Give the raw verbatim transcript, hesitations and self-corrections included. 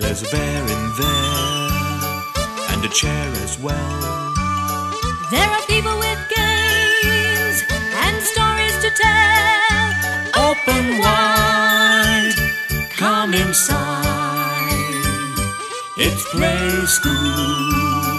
There's a bear in there, and a chair as well. There are people with games and stories to tell. Open wide, come inside. It's Play School.